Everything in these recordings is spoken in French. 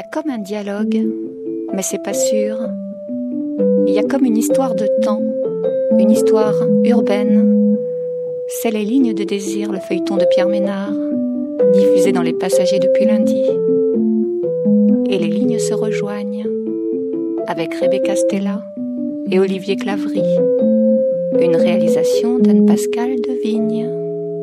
comme un dialogue, mais c'est pas sûr. Il y a comme une histoire de temps, une histoire urbaine. C'est les lignes de désir, le feuilleton de Pierre Ménard, diffusé dans Les Passagers depuis lundi. Et les lignes se rejoignent avec Rebecca Stella et Olivier Claverie. Une réalisation d'Anne-Pascale Devigne.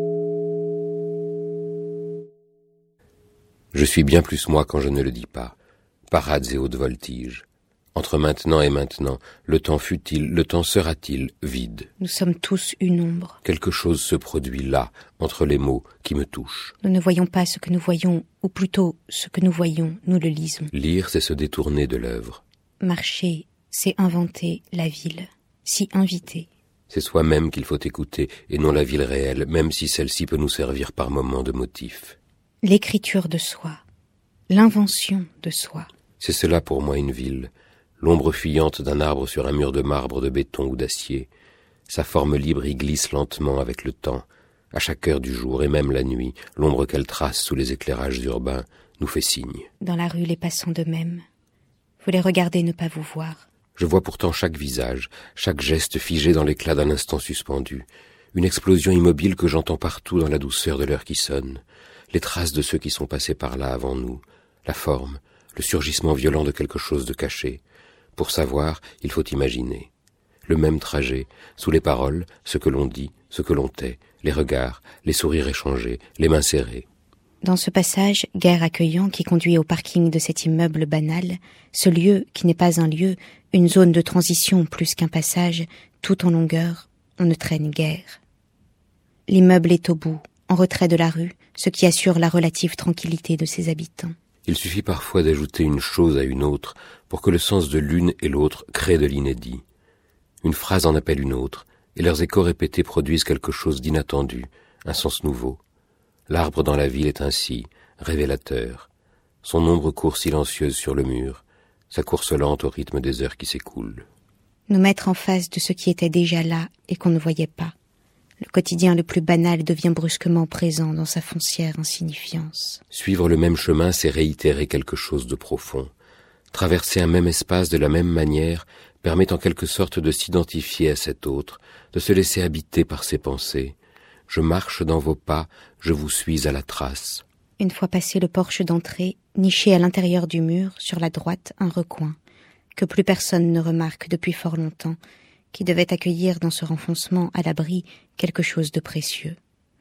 Je suis bien plus moi quand je ne le dis pas. Parades et hautes voltiges. Entre maintenant et maintenant, le temps fut-il, le temps sera-t-il vide? Nous sommes tous une ombre. Quelque chose se produit là, entre les mots, qui me touchent. Nous ne voyons pas ce que nous voyons, ou plutôt ce que nous voyons, nous le lisons. Lire, c'est se détourner de l'œuvre. Marcher, c'est inventer la ville, s'y inviter. C'est soi-même qu'il faut écouter, et non la ville réelle, même si celle-ci peut nous servir par moments de motif. L'écriture de soi, l'invention de soi. C'est cela pour moi une ville, l'ombre fuyante d'un arbre sur un mur de marbre, de béton ou d'acier. Sa forme libre y glisse lentement avec le temps. À chaque heure du jour et même la nuit, l'ombre qu'elle trace sous les éclairages urbains nous fait signe. Dans la rue, les passants de même. Vous les regardez ne pas vous voir. Je vois pourtant chaque visage, chaque geste figé dans l'éclat d'un instant suspendu. Une explosion immobile que j'entends partout dans la douceur de l'heure qui sonne. Les traces de ceux qui sont passés par là avant nous. La forme, le surgissement violent de quelque chose de caché. Pour savoir, il faut imaginer. Le même trajet, sous les paroles, ce que l'on dit, ce que l'on tait, les regards, les sourires échangés, les mains serrées. Dans ce passage, guère accueillant qui conduit au parking de cet immeuble banal, ce lieu qui n'est pas un lieu, une zone de transition plus qu'un passage, tout en longueur, on ne traîne guère. L'immeuble est au bout, en retrait de la rue, ce qui assure la relative tranquillité de ses habitants. Il suffit parfois d'ajouter une chose à une autre pour que le sens de l'une et l'autre crée de l'inédit. Une phrase en appelle une autre, et leurs échos répétés produisent quelque chose d'inattendu, un sens nouveau. L'arbre dans la ville est ainsi, révélateur. Son ombre court silencieuse sur le mur, sa course lente au rythme des heures qui s'écoulent. Nous mettre en face de ce qui était déjà là et qu'on ne voyait pas. Le quotidien le plus banal devient brusquement présent dans sa foncière insignifiance. Suivre le même chemin, c'est réitérer quelque chose de profond. Traverser un même espace de la même manière permet en quelque sorte de s'identifier à cet autre, de se laisser habiter par ses pensées. Je marche dans vos pas, je vous suis à la trace. Une fois passé le porche d'entrée, niché à l'intérieur du mur, sur la droite, un recoin, que plus personne ne remarque depuis fort longtemps, qui devait accueillir dans ce renfoncement à l'abri quelque chose de précieux.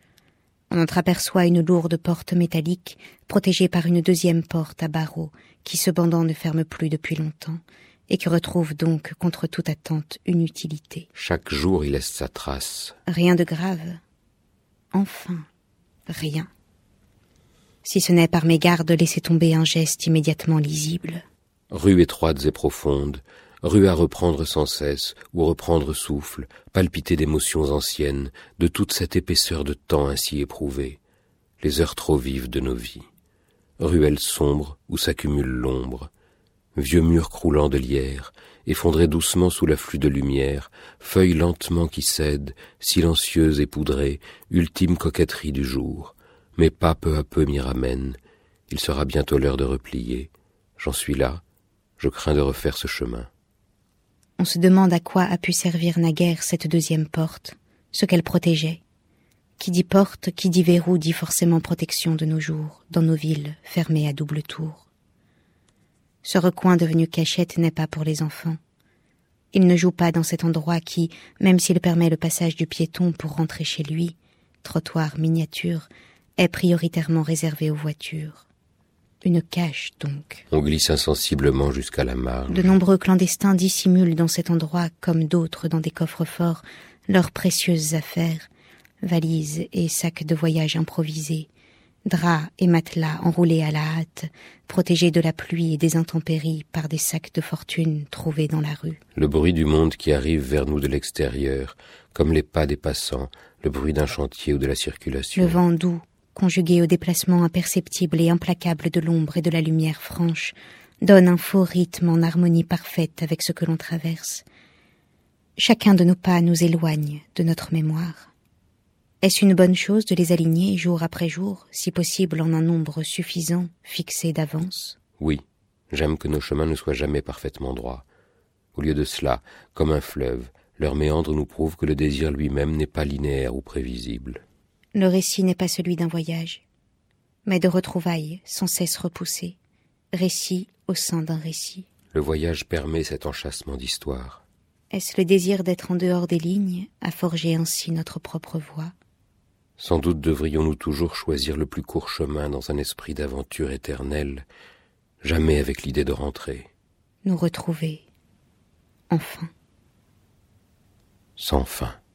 On entreaperçoit une lourde porte métallique, protégée par une deuxième porte à barreaux, qui cependant ne ferme plus depuis longtemps, et qui retrouve donc, contre toute attente, une utilité. Chaque jour y laisse sa trace. Rien de grave. Enfin, rien. Si ce n'est par mégarde laisser tomber un geste immédiatement lisible. Rues étroites et profondes, rues à reprendre sans cesse, ou reprendre souffle, palpiter d'émotions anciennes, de toute cette épaisseur de temps ainsi éprouvée, les heures trop vives de nos vies. Ruelles sombres où s'accumule l'ombre, vieux murs croulants de lierre, effondrés doucement sous l'afflux de lumière, feuilles lentement qui cèdent, silencieuses et poudrées, ultime coquetterie du jour. Mes pas peu à peu m'y ramènent, il sera bientôt l'heure de replier. J'en suis là, je crains de refaire ce chemin. On se demande à quoi a pu servir naguère cette deuxième porte, ce qu'elle protégeait. Qui dit porte, qui dit verrou, dit forcément protection de nos jours, dans nos villes, fermées à double tour. Ce recoin devenu cachette n'est pas pour les enfants. Il ne joue pas dans cet endroit qui, même s'il permet le passage du piéton pour rentrer chez lui, trottoir miniature, est prioritairement réservé aux voitures. Une cache, donc. On glisse insensiblement jusqu'à la marge. De nombreux clandestins dissimulent dans cet endroit, comme d'autres dans des coffres-forts, leurs précieuses affaires, valises et sacs de voyage improvisés, draps et matelas enroulés à la hâte, protégés de la pluie et des intempéries par des sacs de fortune trouvés dans la rue. Le bruit du monde qui arrive vers nous de l'extérieur, comme les pas des passants, le bruit d'un chantier ou de la circulation. Le vent doux, conjugué au déplacement imperceptible et implacable de l'ombre et de la lumière franche, donne un faux rythme en harmonie parfaite avec ce que l'on traverse. Chacun de nos pas nous éloigne de notre mémoire. Est-ce une bonne chose de les aligner jour après jour, si possible en un nombre suffisant, fixé d'avance ? Oui, J'aime que nos chemins ne soient jamais parfaitement droits. Au lieu de cela, comme un fleuve, leur méandre nous prouve que le désir lui-même n'est pas linéaire ou prévisible. Le récit n'est pas celui d'un voyage, mais de retrouvailles sans cesse repoussées, récit au sein d'un récit. Le voyage permet cet enchâssement d'histoire. Est-ce le désir d'être en dehors des lignes, à forger ainsi notre propre voie? Sans doute devrions-nous toujours choisir le plus court chemin dans un esprit d'aventure éternelle, jamais avec l'idée de rentrer. Nous retrouver, enfin. Sans fin.